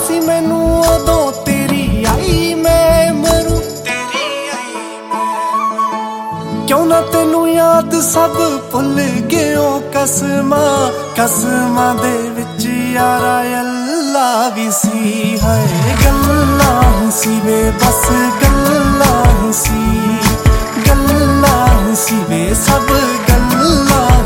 ਸੀ ਮੈਨੂੰ ਉਦੋਂ ਤੇਰੀ ਆਈ ਮੈਂ ਮਰੂ। ਕਿਉਂ ਨਾ ਤੈਨੂੰ ਯਾਦ ਸਭ ਭੁੱਲ ਗਿਓ ਕਸਮਾਂ ਕਸਮਾਂ ਦੇ ਵਿੱਚ ਯਾਰਾ ਅੱਲਾ ਵੀ ਸੀ ਹੈ ਗੱਲਾਂ